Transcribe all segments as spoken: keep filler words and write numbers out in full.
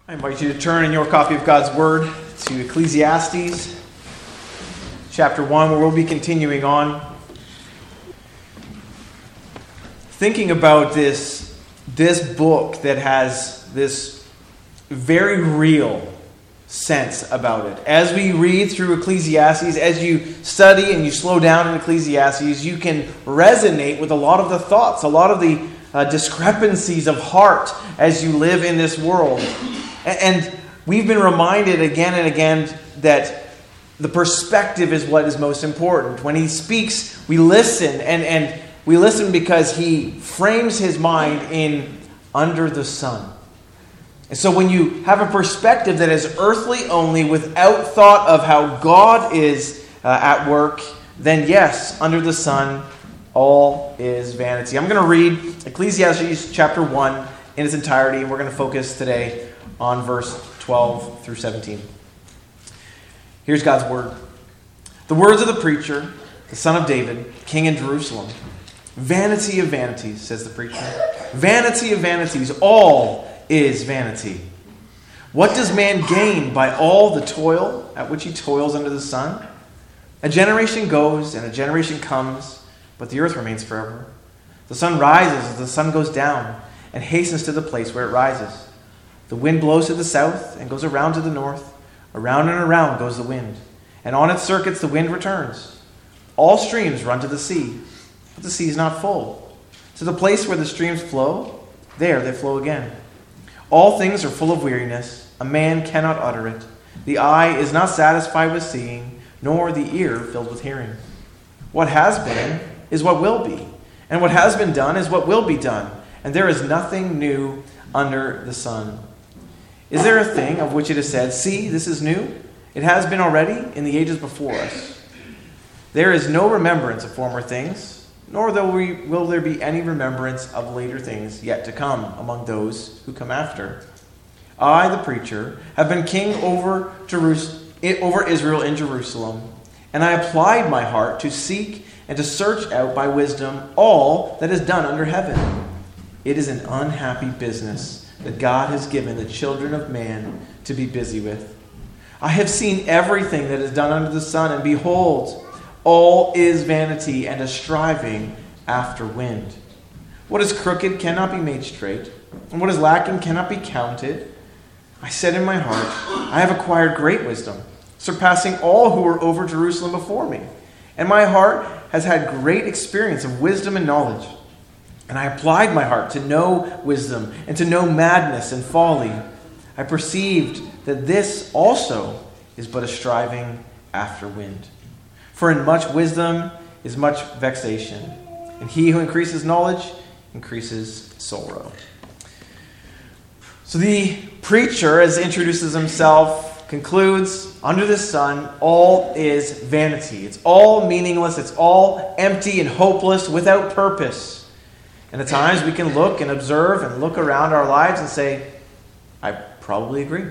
I invite you to turn in your copy of God's Word to Ecclesiastes chapter one, where we'll be continuing on. Thinking about this, this book that has this very real sense about it. As we read through Ecclesiastes, as you study and you slow down in Ecclesiastes, you can resonate with a lot of the thoughts, a lot of the uh, discrepancies of heart as you live in this world. And we've been reminded again and again that the perspective is what is most important. When he speaks, we listen, and, and we listen because he frames his mind in under the sun. And so when you have a perspective that is earthly only, without thought of how God is uh, at work, then yes, under the sun, all is vanity. I'm going to read Ecclesiastes chapter one in its entirety, and we're going to focus today on verse twelve through seventeen. Here's God's word. The words of the preacher, the son of David, king in Jerusalem. Vanity of vanities, says the preacher. Vanity of vanities, all is vanity. What does man gain by all the toil at which he toils under the sun? A generation goes and a generation comes, but the earth remains forever. The sun rises as the sun goes down and hastens to the place where it rises. The wind blows to the south and goes around to the north. Around and around goes the wind, and on its circuits the wind returns. All streams run to the sea, but the sea is not full. To the place where the streams flow, there they flow again. All things are full of weariness. A man cannot utter it. The eye is not satisfied with seeing, nor the ear filled with hearing. What has been is what will be, and what has been done is what will be done, and there is nothing new under the sun. Is there a thing of which it is said, see, this is new? It has been already in the ages before us. There is no remembrance of former things, nor will there be any remembrance of later things yet to come among those who come after. I, the preacher, have been king over Jerus- over Israel in Jerusalem, and I applied my heart to seek and to search out by wisdom all that is done under heaven. It is an unhappy business that God has given the children of man to be busy with. I have seen everything that is done under the sun, and behold, all is vanity and a striving after wind. What is crooked cannot be made straight, and what is lacking cannot be counted. I said in my heart, I have acquired great wisdom, surpassing all who were over Jerusalem before me. And my heart has had great experience of wisdom and knowledge. And I applied my heart to know wisdom and to know madness and folly. I perceived that this also is but a striving after wind. For in much wisdom is much vexation, and he who increases knowledge increases sorrow. So the preacher, as he introduces himself, concludes, under the sun, all is vanity. It's all meaningless. It's all empty and hopeless, without purpose. And at times we can look and observe and look around our lives and say, I probably agree.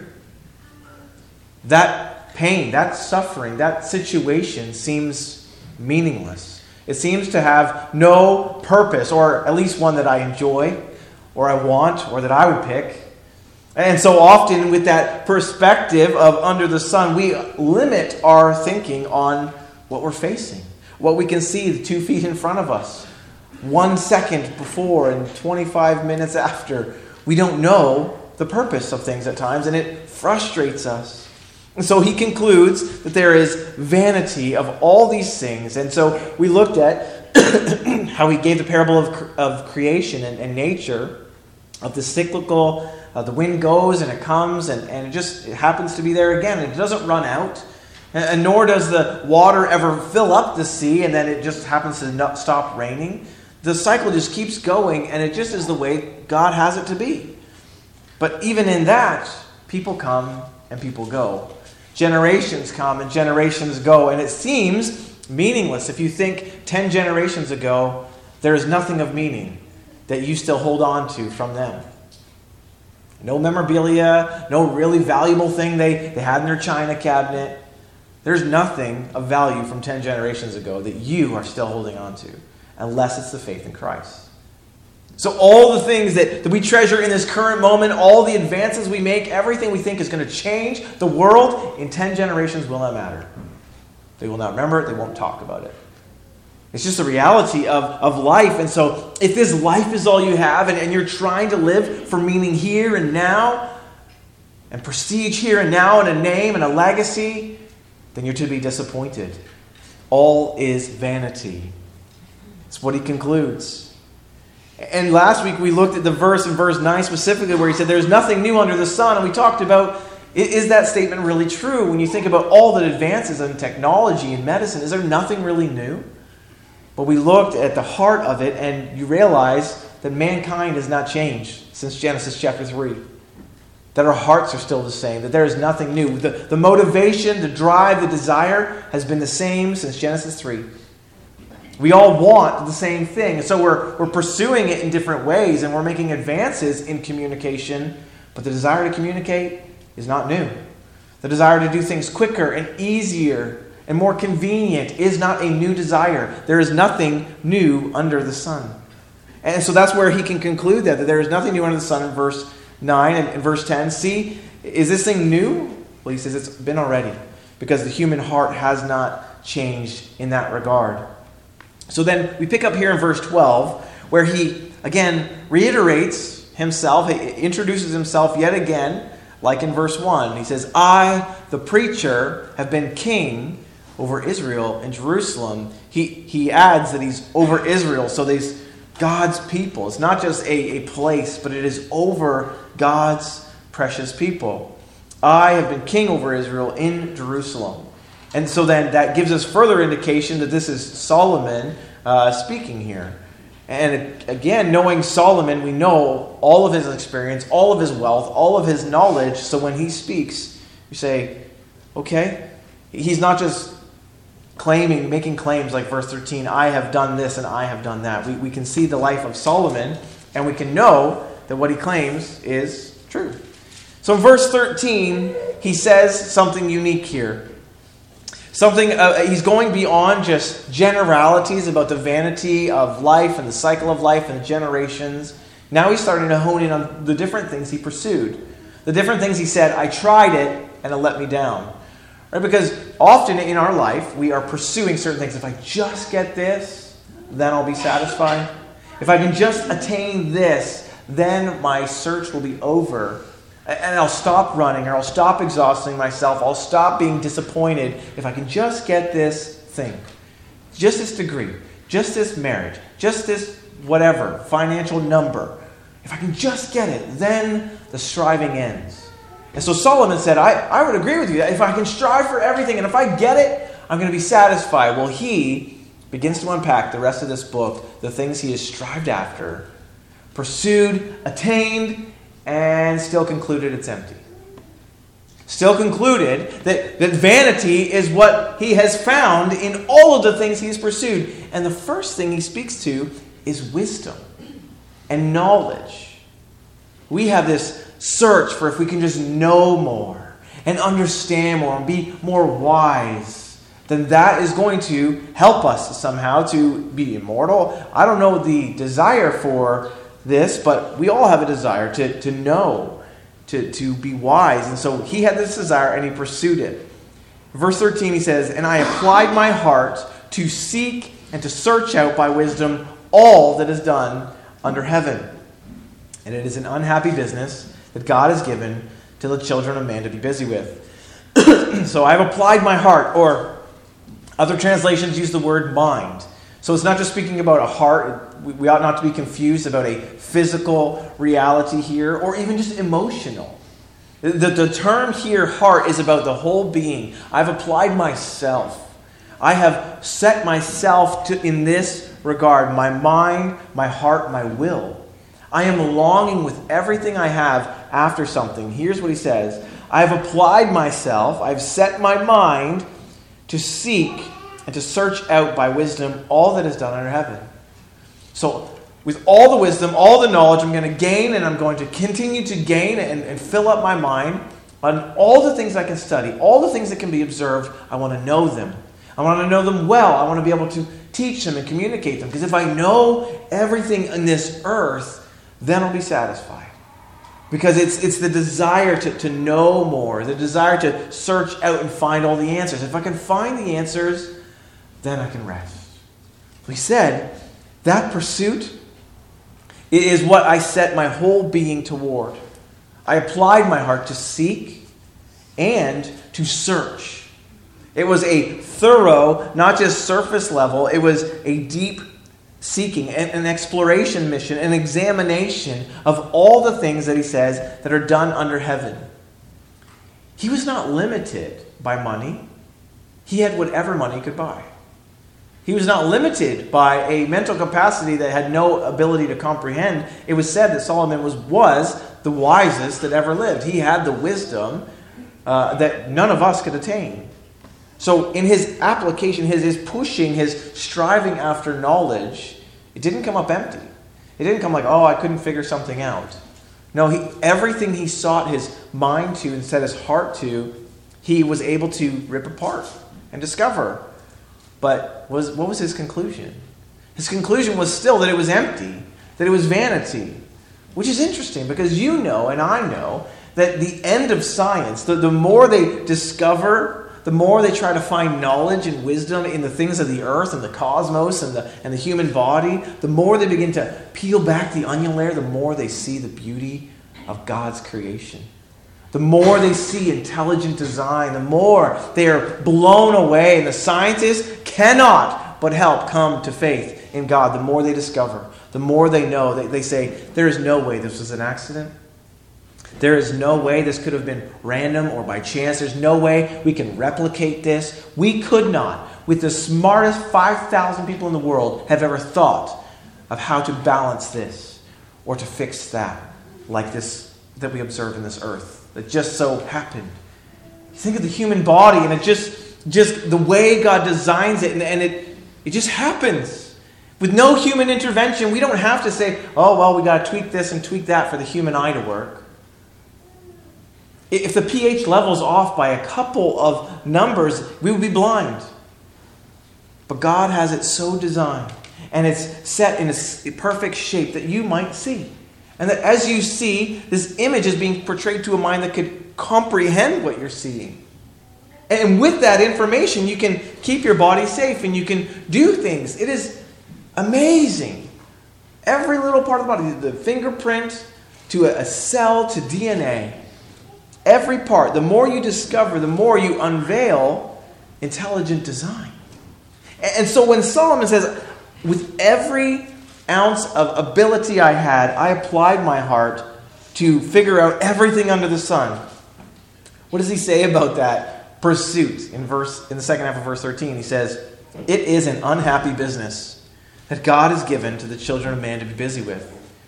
That pain, that suffering, that situation seems meaningless. It seems to have no purpose, or at least one that I enjoy, or I want, or that I would pick. And so often with that perspective of under the sun, we limit our thinking on what we're facing, what we can see the two feet in front of us. One second before and twenty-five minutes after. We don't know the purpose of things at times, and it frustrates us. And so he concludes that there is vanity of all these things. And so we looked at how he gave the parable of, of creation and, and nature, of the cyclical, uh, the wind goes and it comes, and, and it just it happens to be there again. And it doesn't run out. And, and nor does the water ever fill up the sea and then it just happens to not stop raining. The cycle just keeps going, and it just is the way God has it to be. But even in that, people come and people go. Generations come and generations go, and it seems meaningless. If you think ten generations ago, there is nothing of meaning that you still hold on to from them. No memorabilia, no really valuable thing they, they had in their china cabinet. There's nothing of value from ten generations ago that you are still holding on to. Unless it's the faith in Christ. So all the things that, that we treasure in this current moment, all the advances we make, everything we think is going to change the world, in ten generations will not matter. They will not remember it. They won't talk about it. It's just the reality of, of life. And so if this life is all you have and, and you're trying to live for meaning here and now and prestige here and now and a name and a legacy, then you're to be disappointed. All is vanity. That's what he concludes. And last week we looked at the verse in verse nine specifically where he said there's nothing new under the sun. And we talked about, is that statement really true? When you think about all the advances in technology and medicine, is there nothing really new? But we looked at the heart of it, and you realize that mankind has not changed since Genesis chapter three. That our hearts are still the same, that there is nothing new. The, the motivation, the drive, the desire has been the same since Genesis three. We all want the same thing. So we're, we're pursuing it in different ways, and we're making advances in communication, but the desire to communicate is not new. The desire to do things quicker and easier and more convenient is not a new desire. There is nothing new under the sun. And so that's where he can conclude that, that there is nothing new under the sun in verse nine and in verse ten. See, is this thing new? Well, he says it's been already, because the human heart has not changed in that regard. So then we pick up here in verse twelve, where he, again, reiterates himself, he introduces himself yet again, like in verse one. He says, I, the preacher, have been king over Israel and Jerusalem. He, he adds that he's over Israel, so these God's people. It's not just a, a place, but it is over God's precious people. I have been king over Israel in Jerusalem. And so then that gives us further indication that this is Solomon uh, speaking here. And again, knowing Solomon, we know all of his experience, all of his wealth, all of his knowledge. So when he speaks, you say, okay, he's not just claiming, making claims like verse thirteen, I have done this and I have done that. We, we can see the life of Solomon, and we can know that what he claims is true. So in verse thirteen, he says something unique here. Something, uh, he's going beyond just generalities about the vanity of life and the cycle of life and the generations. Now he's starting to hone in on the different things he pursued. The different things he said, I tried it and it let me down. Right? Because often in our life, we are pursuing certain things. If I just get this, then I'll be satisfied. If I can just attain this, then my search will be over. And I'll stop running, or I'll stop exhausting myself. I'll stop being disappointed if I can just get this thing. Just this degree. Just this marriage. Just this whatever, financial number. If I can just get it, then the striving ends. And so Solomon said, I, I would agree with you. That if I can strive for everything, and if I get it, I'm going to be satisfied. Well, he begins to unpack the rest of this book, the things he has strived after, pursued, attained, and still concluded it's empty. Still concluded that, that vanity is what he has found in all of the things he has pursued. And the first thing he speaks to is wisdom and knowledge. We have this search for if we can just know more and understand more and be more wise, then that is going to help us somehow to be immortal. I don't know the desire for this, but we all have a desire to, to know, to, to be wise. And so he had this desire and he pursued it. Verse thirteen, he says, and I applied my heart to seek and to search out by wisdom all that is done under heaven. And it is an unhappy business that God has given to the children of man to be busy with. So I've applied my heart, or other translations use the word mind. So it's not just speaking about a heart. We ought not to be confused about a physical reality here, or even just emotional. The, the term here, heart, is about the whole being. I've applied myself. I have set myself to in this regard, my mind, my heart, my will. I am longing with everything I have after something. Here's what he says. I've applied myself, I've set my mind to seek and to search out by wisdom all that is done under heaven. So, with all the wisdom, all the knowledge I'm going to gain, and I'm going to continue to gain and, and fill up my mind on all the things I can study, all the things that can be observed, I want to know them. I want to know them well. I want to be able to teach them and communicate them. Because if I know everything in this earth, then I'll be satisfied. Because it's it's the desire to, to know more, the desire to search out and find all the answers. If I can find the answers, then I can rest. He said, that pursuit is what I set my whole being toward. I applied my heart to seek and to search. It was a thorough, not just surface level, it was a deep seeking, an exploration mission, an examination of all the things that he says that are done under heaven. He was not limited by money. He had whatever money could buy. He was not limited by a mental capacity that had no ability to comprehend. It was said that Solomon was, was the wisest that ever lived. He had the wisdom uh, that none of us could attain. So in his application, his, his pushing, his striving after knowledge, it didn't come up empty. It didn't come like, oh, I couldn't figure something out. No, he, everything he sought his mind to and set his heart to, he was able to rip apart and discover. But was what was his conclusion? His conclusion was still that it was empty, that it was vanity. Which is interesting because you know and I know that the end of science, the, the more they discover, the more they try to find knowledge and wisdom in the things of the earth and the cosmos and the, and the human body, the more they begin to peel back the onion layer, the more they see the beauty of God's creation. The more they see intelligent design, the more they are blown away. And the scientists cannot but help come to faith in God. The more they discover, the more they know. They, they say, there is no way this was an accident. There is no way this could have been random or by chance. There's no way we can replicate this. We could not, with the smartest five thousand people in the world, have ever thought of how to balance this or to fix that like this that we observe in this earth. That just so happened. Think of the human body and it just, just the way God designs it and, and it, it just happens. With no human intervention, we don't have to say, oh, well, we got to tweak this and tweak that for the human eye to work. If the pH level's off by a couple of numbers, we would be blind. But God has it so designed and it's set in a perfect shape that you might see. And that as you see, this image is being portrayed to a mind that could comprehend what you're seeing. And with that information, you can keep your body safe and you can do things. It is amazing. Every little part of the body, the fingerprint to a cell to D N A, every part, the more you discover, the more you unveil intelligent design. And so when Solomon says, with every ounce of ability I had, I applied my heart to figure out everything under the sun. What does he say about that pursuit in verse in the second half of verse thirteen? He says, it is an unhappy business that God has given to the children of man to be busy with.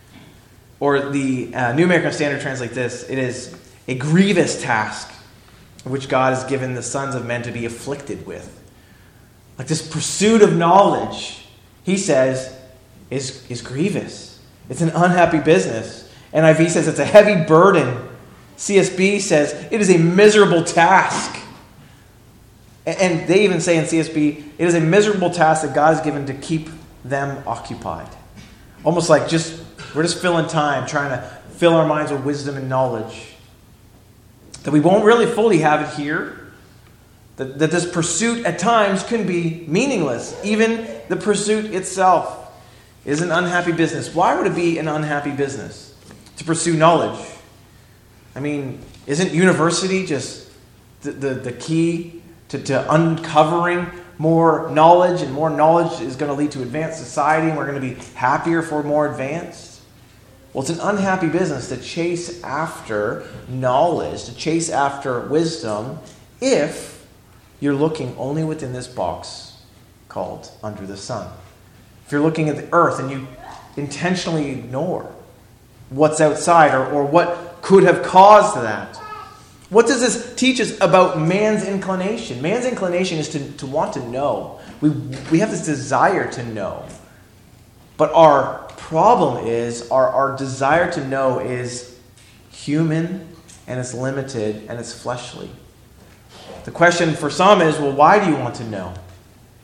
Or the uh, New American Standard translates this, it is a grievous task which God has given the sons of men to be afflicted with. Like this pursuit of knowledge, he says, Is, is grievous. It's an unhappy business. N I V says it's a heavy burden. C S B says it is a miserable task. And, and they even say in C S B, it is a miserable task that God has given to keep them occupied. Almost like just we're just filling time, trying to fill our minds with wisdom and knowledge. That we won't really fully have it here. That, that this pursuit at times can be meaningless. Even the pursuit itself is an unhappy business. Why would it be an unhappy business to pursue knowledge? I mean, isn't university just the, the, the key to, to uncovering more knowledge? And more knowledge is going to lead to advanced society, and we're going to be happier for more advanced? Well, it's an unhappy business to chase after knowledge, to chase after wisdom, if you're looking only within this box called under the sun. If you're looking at the earth and you intentionally ignore what's outside or, or what could have caused that. What does this teach us about man's inclination? Man's inclination is to, to want to know. We, we have this desire to know. But our problem is, our, our desire to know is human and it's limited and it's fleshly. The question for some is, well, why do you want to know?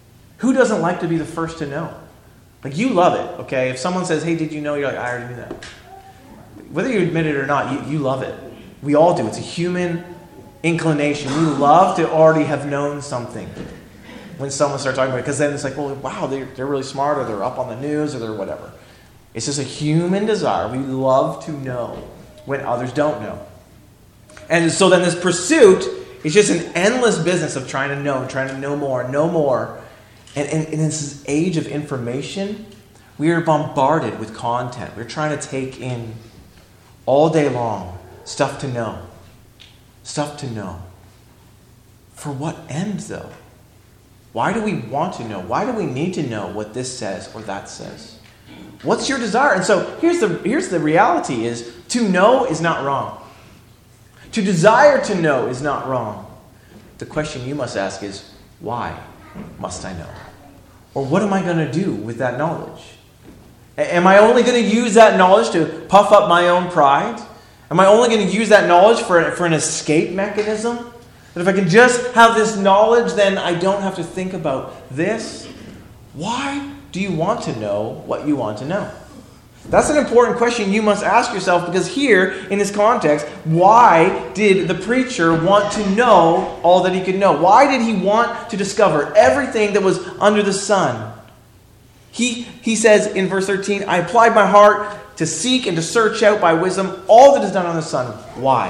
Who doesn't like to be the first to know? Like, you love it, okay? If someone says, hey, did you know? You're like, I already knew that. Whether you admit it or not, you, you love it. We all do. It's a human inclination. We love to already have known something when someone starts talking about it. Because then it's like, well, wow, they're, they're really smart, or they're up on the news, or they're whatever. It's just a human desire. We love to know when others don't know. And so then this pursuit is just an endless business of trying to know, trying to know more, know more. And, and, and in this age of information, we are bombarded with content. We're trying to take in all day long stuff to know. Stuff to know. For what end, though? Why do we want to know? Why do we need to know what this says or that says? What's your desire? And so here's the, here's the reality is, to know is not wrong. To desire to know is not wrong. The question you must ask is, why must I know? Or what am I going to do with that knowledge? Am I only going to use that knowledge to puff up my own pride? Am I only going to use that knowledge for, for an escape mechanism? That if I can just have this knowledge, then I don't have to think about this? Why do you want to know what you want to know? That's an important question you must ask yourself, because here, in this context, why did the preacher want to know all that he could know? Why did he want to discover everything that was under the sun? He, he says in verse thirteen, I applied my heart to seek and to search out by wisdom all that is done on the sun. Why?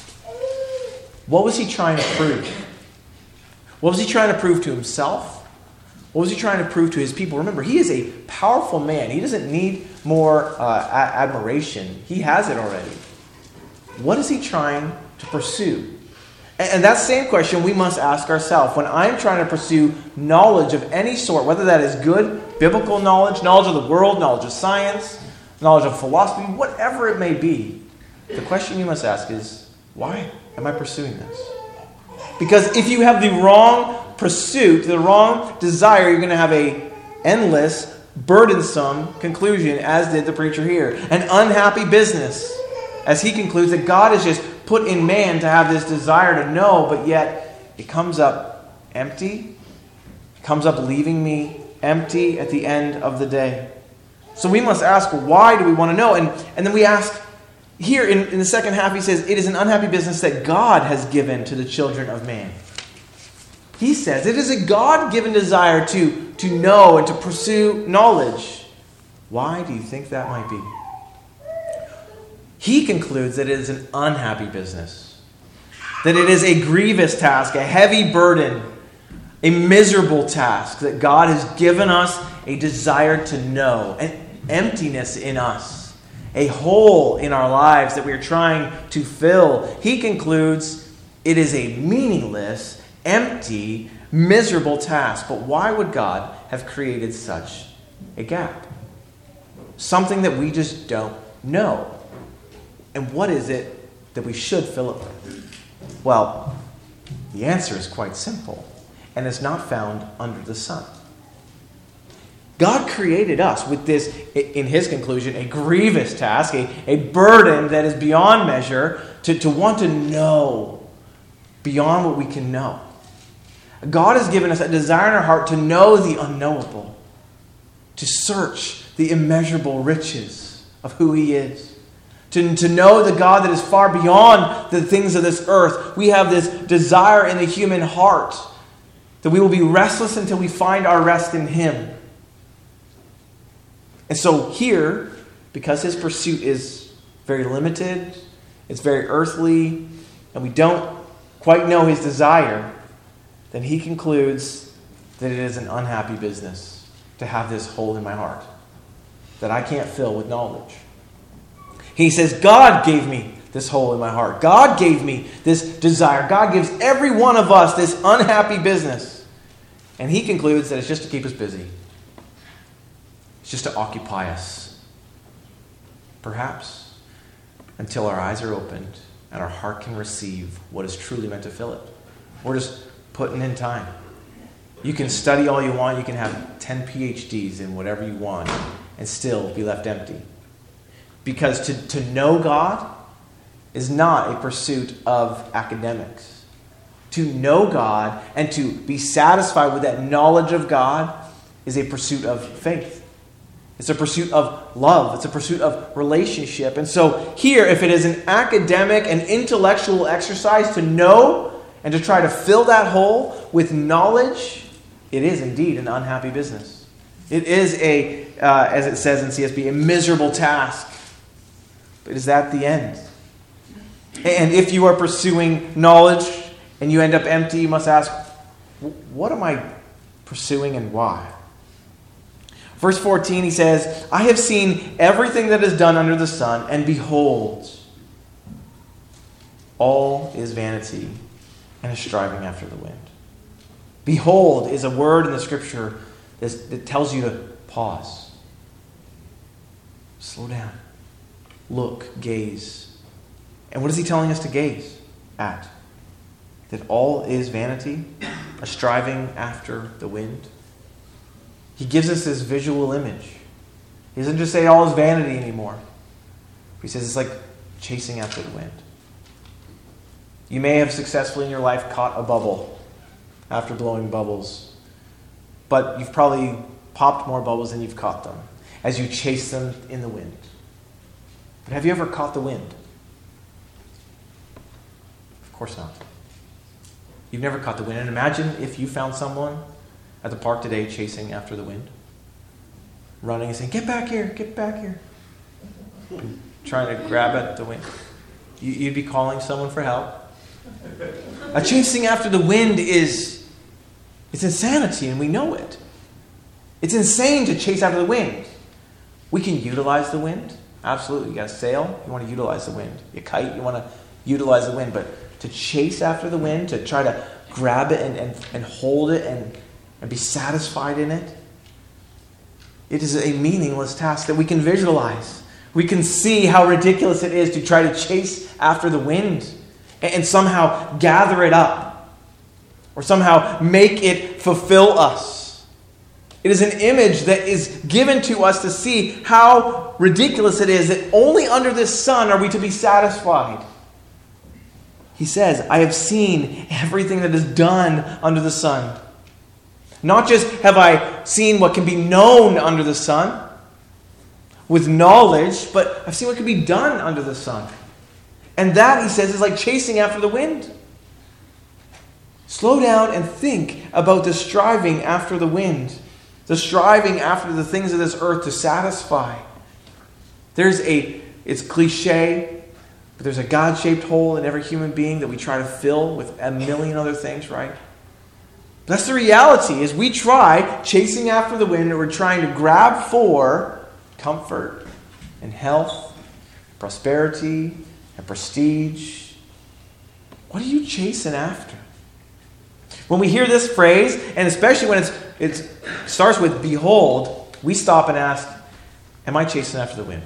What was he trying to prove? What was he trying to prove to himself? What was he trying to prove to his people? Remember, he is a powerful man. He doesn't need more uh, a- admiration. He has it already. What is he trying to pursue? And, and that same question we must ask ourselves. When I'm trying to pursue knowledge of any sort, whether that is good biblical knowledge, knowledge of the world, knowledge of science, knowledge of philosophy, whatever it may be, the question you must ask is, why am I pursuing this? Because if you have the wrong pursuit, the wrong desire, you're going to have a endless, burdensome conclusion, as did the preacher here. An unhappy business, as he concludes that God has just put in man to have this desire to know, but yet it comes up empty. It comes up leaving me empty at the end of the day. So we must ask, why do we want to know? And, and then we ask, here in, in the second half, he says, it is an unhappy business that God has given to the children of man. He says it is a God-given desire to, to know and to pursue knowledge. Why do you think that might be? He concludes that it is an unhappy business. That it is a grievous task, a heavy burden, a miserable task. That God has given us a desire to know, an emptiness in us, a hole in our lives that we are trying to fill. He concludes it is a meaningless, empty, miserable task. But why would God have created such a gap? Something that we just don't know. And what is it that we should fill it with? Well, the answer is quite simple, and it's not found under the sun. God created us with this, in his conclusion, a grievous task, a, a burden that is beyond measure, to, to want to know beyond what we can know. God has given us a desire in our heart to know the unknowable, to search the immeasurable riches of who he is, to, to know the God that is far beyond the things of this earth. We have this desire in the human heart that we will be restless until we find our rest in him. And so here, because his pursuit is very limited, it's very earthly, and we don't quite know his desire, then he concludes that it is an unhappy business to have this hole in my heart that I can't fill with knowledge. He says, God gave me this hole in my heart. God gave me this desire. God gives every one of us this unhappy business. And he concludes that it's just to keep us busy. It's just to occupy us. Perhaps until our eyes are opened and our heart can receive what is truly meant to fill it. We're just putting in time. You can study all you want. You can have ten P H Ds in whatever you want and still be left empty. Because to, to know God is not a pursuit of academics. To know God and to be satisfied with that knowledge of God is a pursuit of faith. It's a pursuit of love. It's a pursuit of relationship. And so here, if it is an academic and intellectual exercise to know and to try to fill that hole with knowledge, it is indeed an unhappy business. It is a, uh, as it says in C S B, a miserable task. But is that the end? And if you are pursuing knowledge and you end up empty, you must ask, what am I pursuing and why? Verse fourteen, he says, I have seen everything that is done under the sun, and behold, all is vanity and a striving after the wind. Behold is a word in the Scripture that tells you to pause. Slow down. Look, gaze. And what is he telling us to gaze at? That all is vanity, a striving after the wind. He gives us this visual image. He doesn't just say all is vanity anymore. He says it's like chasing after the wind. You may have successfully in your life caught a bubble after blowing bubbles, but you've probably popped more bubbles than you've caught them as you chase them in the wind. But have you ever caught the wind? Of course not. You've never caught the wind. And imagine if you found someone at the park today chasing after the wind, running and saying, get back here, get back here. Trying to grab at the wind. You'd be calling someone for help. A chasing after the wind is it's insanity, and we know it. It's insane to chase after the wind. We can utilize the wind. Absolutely. You got to sail, you want to utilize the wind. You kite, you want to utilize the wind. But to chase after the wind, to try to grab it and, and, and hold it and, and be satisfied in it, it is a meaningless task that we can visualize. We can see how ridiculous it is to try to chase after the wind and, and somehow gather it up or somehow make it fulfill us. It is an image that is given to us to see how ridiculous it is that only under this sun are we to be satisfied. He says, I have seen everything that is done under the sun. Not just have I seen what can be known under the sun with knowledge, but I've seen what can be done under the sun. And that, he says, is like chasing after the wind. Slow down and think about the striving after the wind. The striving after the things of this earth to satisfy. There's a, it's cliche, but there's a God-shaped hole in every human being that we try to fill with a million other things, right? That's the reality, is we try chasing after the wind and we're trying to grab for comfort and health, prosperity and prestige. What are you chasing after? When we hear this phrase, and especially when it's it starts with behold, we stop and ask, am I chasing after the wind?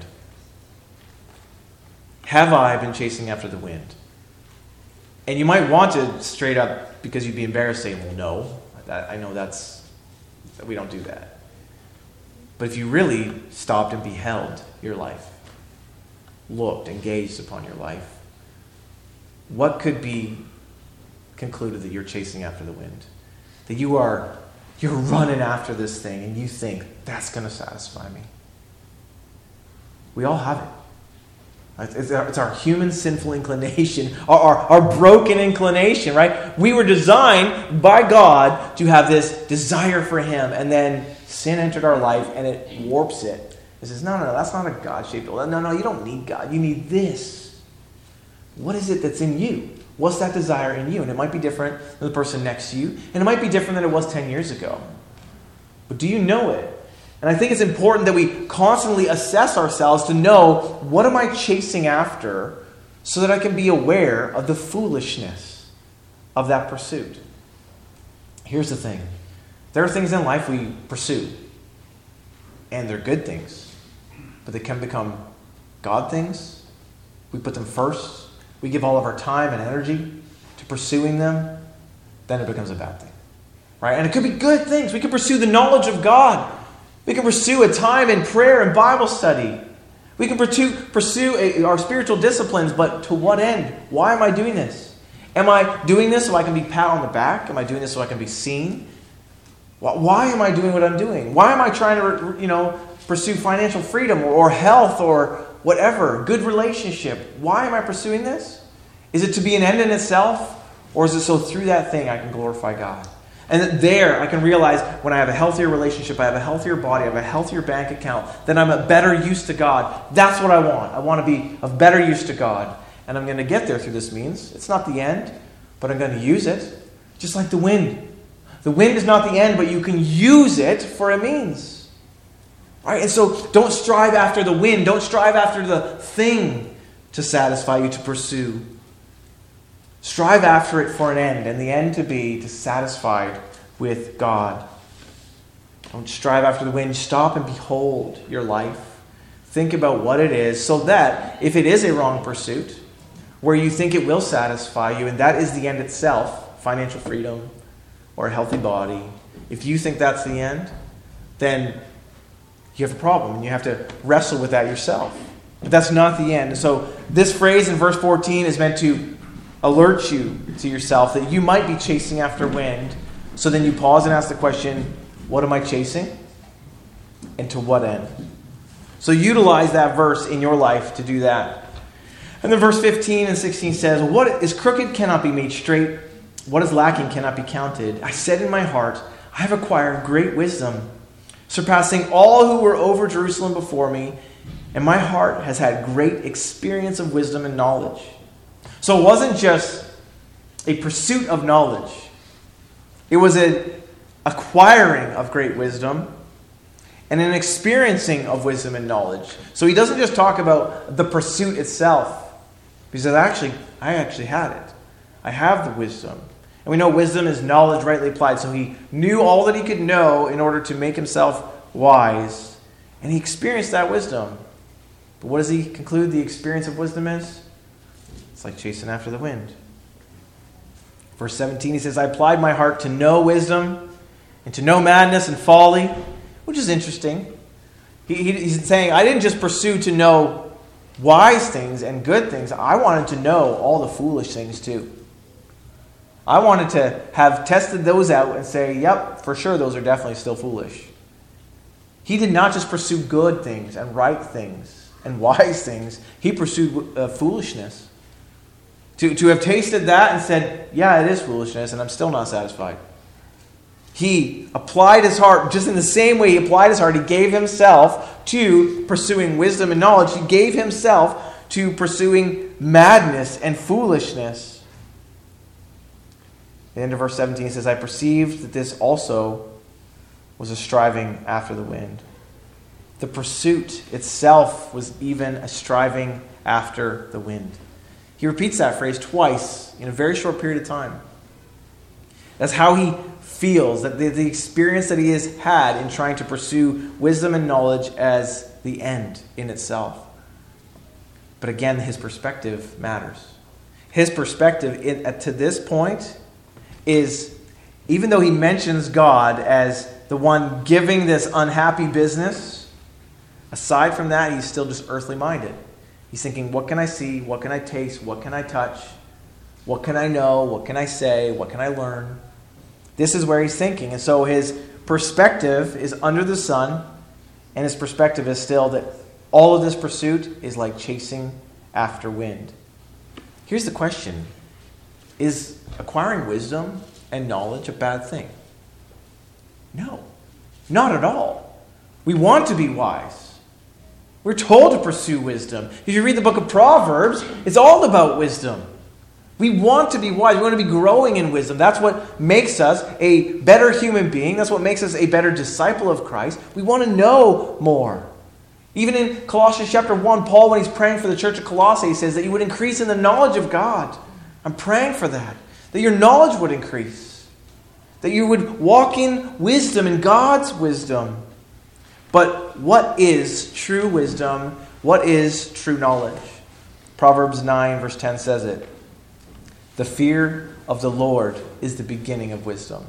Have I been chasing after the wind? And you might want to straight up, because you'd be embarrassed, say, well, no. That, I know that's, we don't do that. But if you really stopped and beheld your life, looked and gazed upon your life, what could be concluded that you're chasing after the wind? That you are, you're running after this thing and you think, that's going to satisfy me. We all have it. It's our, it's our human sinful inclination, our, our, our broken inclination, right? We were designed by God to have this desire for Him, and then sin entered our life and it warps it. It says, no, no, no, that's not a God-shaped hole. No, no, you don't need God. You need this. What is it that's in you? What's that desire in you? And it might be different than the person next to you, and it might be different than it was ten years ago. But do you know it? And I think it's important that we constantly assess ourselves to know, what am I chasing after, so that I can be aware of the foolishness of that pursuit. Here's the thing. There are things in life we pursue, and they're good things, but they can become God things. We put them first. We give all of our time and energy to pursuing them. Then it becomes a bad thing. Right? And it could be good things. We could pursue the knowledge of God. We can pursue a time in prayer and Bible study. We can pursue, pursue a, our spiritual disciplines, but to what end? Why am I doing this? Am I doing this so I can be pat on the back? Am I doing this so I can be seen? Why am I doing what I'm doing? Why am I trying to, you know, pursue financial freedom or, or health or whatever, good relationship? Why am I pursuing this? Is it to be an end in itself? Or is it so through that thing I can glorify God? And that there I can realize when I have a healthier relationship, I have a healthier body, I have a healthier bank account, then I'm a better use to God. That's what I want. I want to be of better use to God. And I'm going to get there through this means. It's not the end, but I'm going to use it. Just like the wind. The wind is not the end, but you can use it for a means. Right? And so don't strive after the wind. Don't strive after the thing to satisfy you, to pursue. Strive after it for an end, and the end to be dissatisfied with God. Don't strive after the wind. Stop and behold your life. Think about what it is, so that if it is a wrong pursuit, where you think it will satisfy you, and that is the end itself, financial freedom or a healthy body, if you think that's the end, then you have a problem, and you have to wrestle with that yourself. But that's not the end. So this phrase in verse fourteen is meant to alert you to yourself that you might be chasing after wind. So then you pause and ask the question, what am I chasing? And to what end? So utilize that verse in your life to do that. And then verse fifteen and sixteen says, what is crooked cannot be made straight. What is lacking cannot be counted. I said in my heart, I have acquired great wisdom, surpassing all who were over Jerusalem before me, and my heart has had great experience of wisdom and knowledge. So it wasn't just a pursuit of knowledge. It was an acquiring of great wisdom and an experiencing of wisdom and knowledge. So he doesn't just talk about the pursuit itself. He says, actually, I actually had it. I have the wisdom. And we know wisdom is knowledge rightly applied. So he knew all that he could know in order to make himself wise. And he experienced that wisdom. But what does he conclude the experience of wisdom is? It's like chasing after the wind. Verse seventeen, he says, I applied my heart to know wisdom and to know madness and folly, which is interesting. He, he, he's saying, I didn't just pursue to know wise things and good things. I wanted to know all the foolish things too. I wanted to have tested those out and say, yep, for sure, those are definitely still foolish. He did not just pursue good things and right things and wise things. He pursued uh, foolishness. To, to have tasted that and said, yeah, it is foolishness, and I'm still not satisfied. He applied his heart, just in the same way he applied his heart, he gave himself to pursuing wisdom and knowledge. He gave himself to pursuing madness and foolishness. The end of verse seventeen says, I perceived that this also was a striving after the wind. The pursuit itself was even a striving after the wind. He repeats that phrase twice in a very short period of time. That's how he feels, that the, the experience that he has had in trying to pursue wisdom and knowledge as the end in itself. But again, his perspective matters. His perspective in, to this point is, even though he mentions God as the one giving this unhappy business, aside from that, he's still just earthly minded. He's thinking, what can I see? What can I taste? What can I touch? What can I know? What can I say? What can I learn? This is where he's thinking. And so his perspective is under the sun, and his perspective is still that all of this pursuit is like chasing after wind. Here's the question. Is acquiring wisdom and knowledge a bad thing? No, not at all. We want to be wise. We're told to pursue wisdom. If you read the book of Proverbs, it's all about wisdom. We want to be wise. We want to be growing in wisdom. That's what makes us a better human being. That's what makes us a better disciple of Christ. We want to know more. Even in Colossians chapter one, Paul, when he's praying for the church of Colossae, he says that you would increase in the knowledge of God. I'm praying for that. That your knowledge would increase. That you would walk in wisdom, in God's wisdom. But what is true wisdom? What is true knowledge? Proverbs nine verse ten says it. The fear of the Lord is the beginning of wisdom.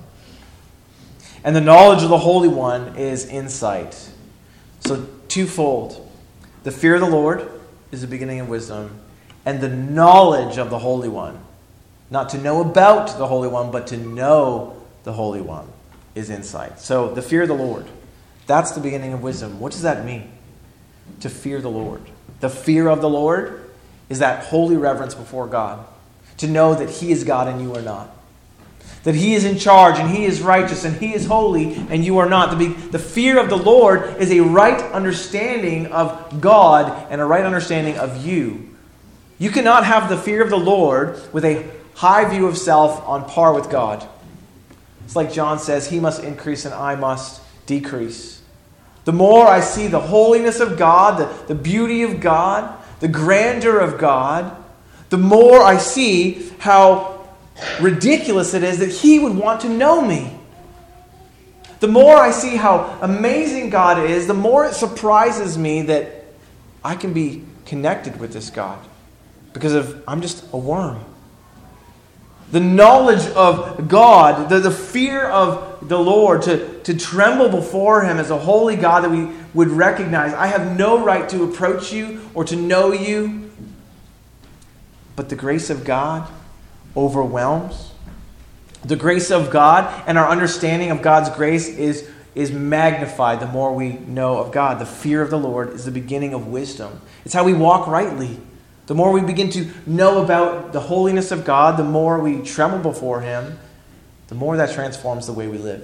And the knowledge of the Holy One is insight. So twofold. The fear of the Lord is the beginning of wisdom. And the knowledge of the Holy One. Not to know about the Holy One, but to know the Holy One is insight. So the fear of the Lord, that's the beginning of wisdom. What does that mean? To fear the Lord. The fear of the Lord is that holy reverence before God. To know that He is God and you are not. That He is in charge and He is righteous and He is holy and you are not. The, the fear of the Lord is a right understanding of God and a right understanding of you. You cannot have the fear of the Lord with a high view of self on par with God. It's like John says, He must increase and I must decrease. The more I see the holiness of God, the, the beauty of God, the grandeur of God, the more I see how ridiculous it is that He would want to know me. The more I see how amazing God is, the more it surprises me that I can be connected with this God because of I'm just a worm. The knowledge of God, the, the fear of the Lord, to, to tremble before Him as a holy God that we would recognize. I have no right to approach you or to know you. But the grace of God overwhelms. The grace of God and our understanding of God's grace is, is magnified the more we know of God. The fear of the Lord is the beginning of wisdom. It's how we walk rightly. The more we begin to know about the holiness of God, the more we tremble before Him, the more that transforms the way we live.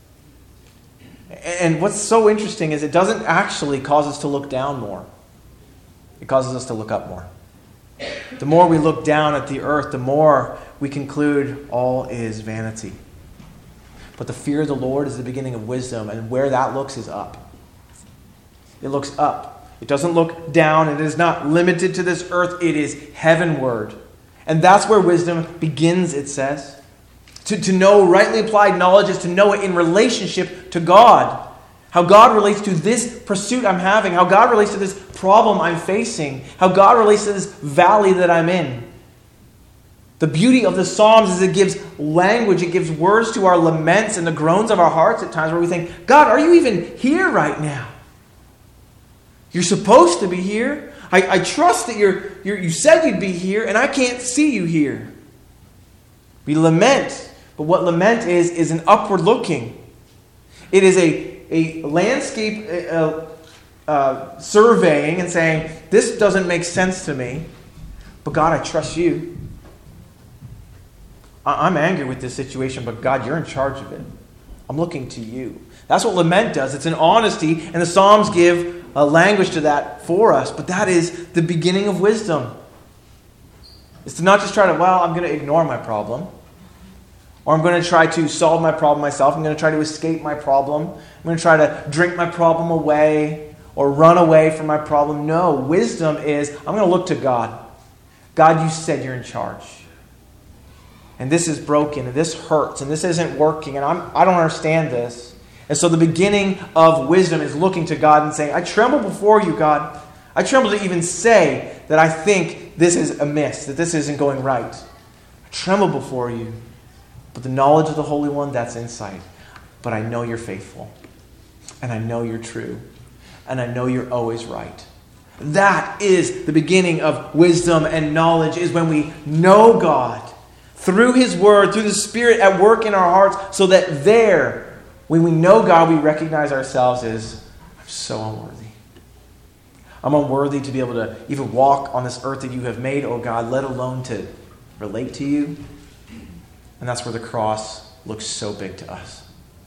And what's so interesting is it doesn't actually cause us to look down more. It causes us to look up more. The more we look down at the earth, the more we conclude all is vanity. But the fear of the Lord is the beginning of wisdom, and where that looks is up. It looks up. It doesn't look down. It is not limited to this earth. It is heavenward. And that's where wisdom begins, it says. To, to know rightly applied knowledge is to know it in relationship to God. How God relates to this pursuit I'm having. How God relates to this problem I'm facing. How God relates to this valley that I'm in. The beauty of the Psalms is it gives language. It gives words to our laments and the groans of our hearts at times where we think, God, are you even here right now? You're supposed to be here. I, I trust that you're, you're, you said you'd be here, and I can't see you here. We lament, but what lament is, is an upward looking. It is a, a landscape uh, uh, surveying and saying, this doesn't make sense to me, but God, I trust you. I, I'm angry with this situation, but God, you're in charge of it. I'm looking to you. That's what lament does. It's an honesty, and the Psalms give a language to that for us, but that is the beginning of wisdom. It's to not just try to, well, I'm going to ignore my problem, or I'm going to try to solve my problem myself. I'm going to try to escape my problem. I'm going to try to drink my problem away or run away from my problem. No, wisdom is, I'm going to look to God. God, you said you're in charge. And this is broken, and this hurts, and this isn't working, and I'm, I don't understand this. And so the beginning of wisdom is looking to God and saying, I tremble before you, God. I tremble to even say that I think this is amiss, that this isn't going right. I tremble before you. But the knowledge of the Holy One, that's insight. But I know you're faithful. And I know you're true. And I know you're always right. That is the beginning of wisdom and knowledge, is when we know God through His Word, through the Spirit at work in our hearts, so that there, when we know God, we recognize ourselves as, I'm so unworthy. I'm unworthy to be able to even walk on this earth that you have made, oh God, let alone to relate to you. And that's where the cross looks so big to us.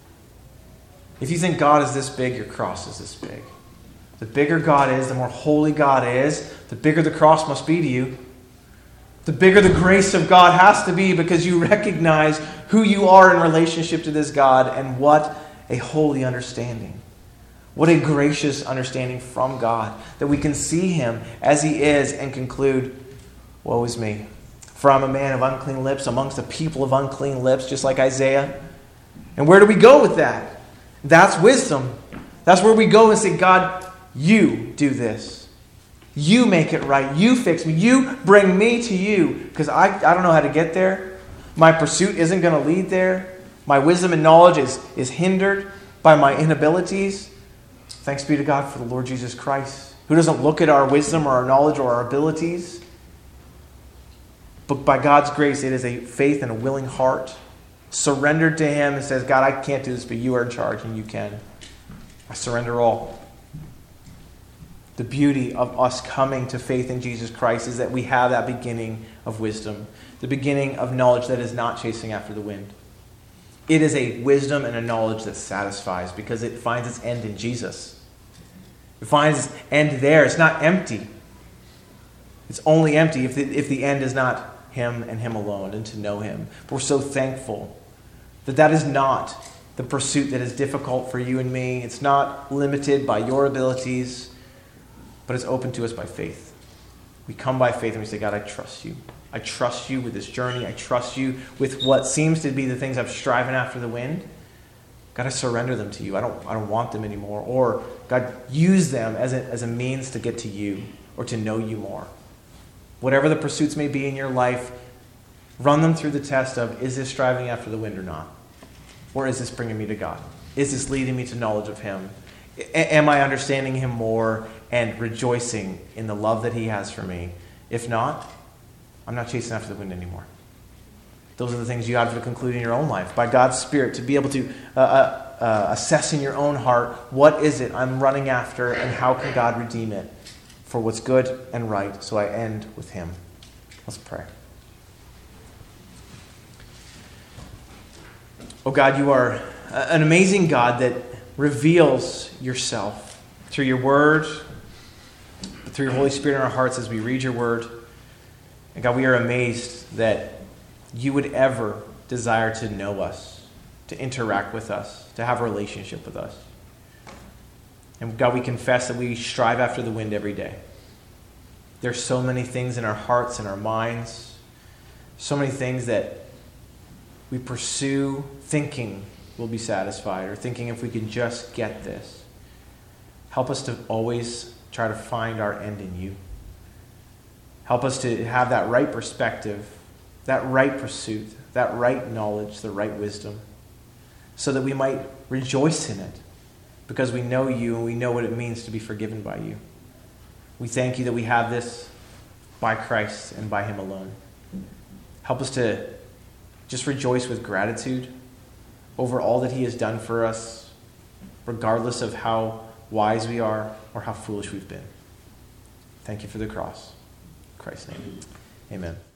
If you think God is this big, your cross is this big. The bigger God is, the more holy God is, the bigger the cross must be to you. The bigger the grace of God has to be, because you recognize who you are in relationship to this God, and what a holy understanding. What a gracious understanding from God, that we can see Him as He is and conclude, woe is me. For I'm a man of unclean lips amongst a people of unclean lips, just like Isaiah. And where do we go with that? That's wisdom. That's where we go and say, God, you do this. You make it right. You fix me. You bring me to you. Because I, I don't know how to get there. My pursuit isn't going to lead there. My wisdom and knowledge is, is hindered by my inabilities. Thanks be to God for the Lord Jesus Christ, who doesn't look at our wisdom or our knowledge or our abilities. But by God's grace, it is a faith and a willing heart surrendered to him and says, God, I can't do this, but you are in charge and you can. I surrender all. The beauty of us coming to faith in Jesus Christ is that we have that beginning of wisdom, the beginning of knowledge that is not chasing after the wind. It is a wisdom and a knowledge that satisfies because it finds its end in Jesus. It finds its end there. It's not empty. It's only empty if the, if the end is not him and him alone and to know him. But we're so thankful that that is not the pursuit that is difficult for you and me. It's not limited by your abilities, but it's open to us by faith. We come by faith and we say, God, I trust you. I trust you with this journey. I trust you with what seems to be the things I've striven after the wind. God, I surrender them to you. I don't, I don't want them anymore. Or, God, use them as a, as a means to get to you or to know you more. Whatever the pursuits may be in your life, run them through the test of, is this striving after the wind or not? Or is this bringing me to God? Is this leading me to knowledge of him? A- am I understanding him more and rejoicing in the love that he has for me? If not, I'm not chasing after the wind anymore. Those are the things you have to conclude in your own life. By God's Spirit, to be able to uh, uh, uh, assess in your own heart, what is it I'm running after and how can God redeem it for what's good and right, so I end with him. Let's pray. Oh God, you are an amazing God that reveals yourself through your word, through your Holy Spirit in our hearts as we read your word. And God, we are amazed that you would ever desire to know us, to interact with us, to have a relationship with us. And God, we confess that we strive after the wind every day. There's so many things in our hearts and our minds, so many things that we pursue thinking we'll be satisfied or thinking if we can just get this. Help us to always try to find our end in you. Help us to have that right perspective, that right pursuit, that right knowledge, the right wisdom, so that we might rejoice in it because we know you and we know what it means to be forgiven by you. We thank you that we have this by Christ and by him alone. Help us to just rejoice with gratitude over all that he has done for us, regardless of how wise we are or how foolish we've been. Thank you for the cross. In Christ's name, amen.